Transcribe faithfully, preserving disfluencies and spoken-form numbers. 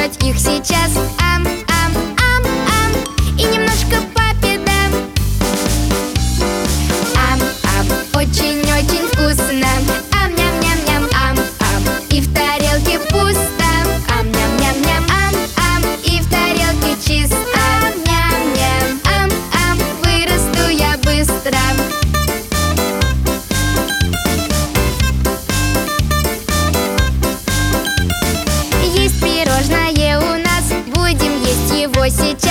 кушать их сейчас. Ам, ам, ам, ам. И немножко папе дам. Ам, ам, очень-очень вкусно. Ам, ням, ням, ням, ам, ам. И в тарелке пусто. Ам, ням, ням, ням, ам, ам. И в тарелке чисто. Ам, ням, ням, ам, ам. Вырасту я быстро. Есть пирожное у нас, будем есть его сейчас.